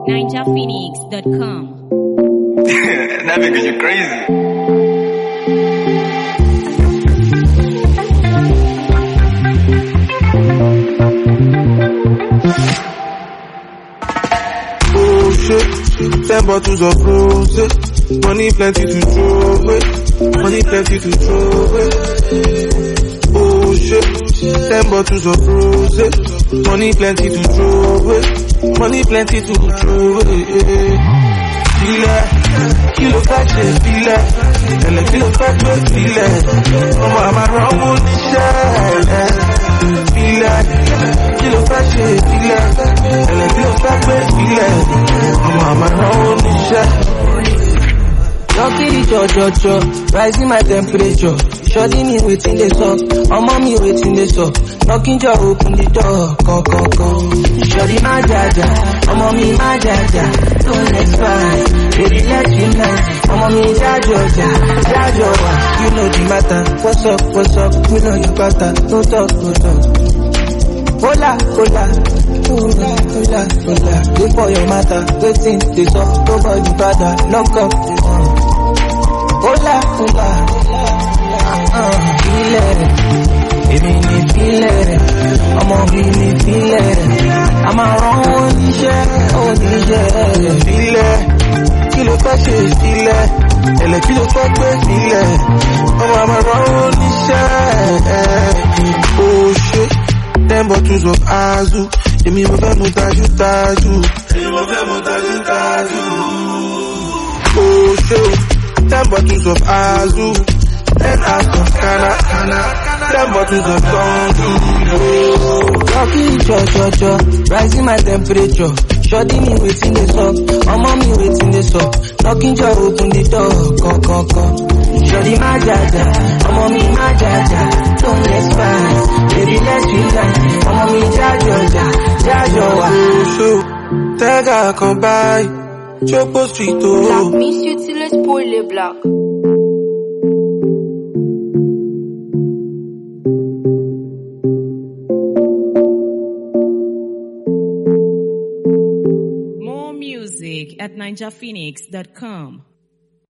NinjaPhoenix.com. That nigga, you crazy. Oh shit, 10 bottles of rose, money plenty to throw away, money plenty to throw away. Oh shit, 10 bottles of rose, money plenty to throw away, money plenty to throw away. File, kilo kache file, ele kilo kache file, ọmọ àmàrà ọmọ oníṣẹ́. File, kilo kache file, ele kilo kache file, ọmọ àmàrà ọmọ oníṣẹ́. Lucky cho, rising my temperature. Shorty me waiting the sun, on mommy waiting the sun. Knocking jaw, open the door, come. Shorty my jaja, on mommy my jaja. Don't expire, baby let you know. On mommy jaja, you know the matter. What's up, we know you better. No talk. Hola. Wait for your matter, waiting this up. Nobody bother, lock up the door. Hola, èmi ni fílẹ̀, ọmọ bí ni fílẹ̀, a máa rán oníṣẹ́. Fílẹ̀, kí ló fẹ́ ṣe sílẹ̀, ẹ̀lẹ̀ kí ló fẹ́ gbé sílẹ̀, ọmọ àmà rán oníṣẹ́. Oh shit, 10 bottles of Azu, èmi mo fẹ́ mu tájú. Oh shit, 10 bottles of Azu, 10 of Kana, 10 bottles of Tongu. Lucky cho, rising my temperature. Shorty me waiting the sun, on mommy waiting the sun. Knocking jaw, open the door, come. Shorty my jaja, on mommy my jaja. Don't expire, baby let you lie. On mommy jaja. Oh shoot, Tega come by, Chopo Street oh. Black Miss Utile spoil black. More music at NinjaPhoenix.com.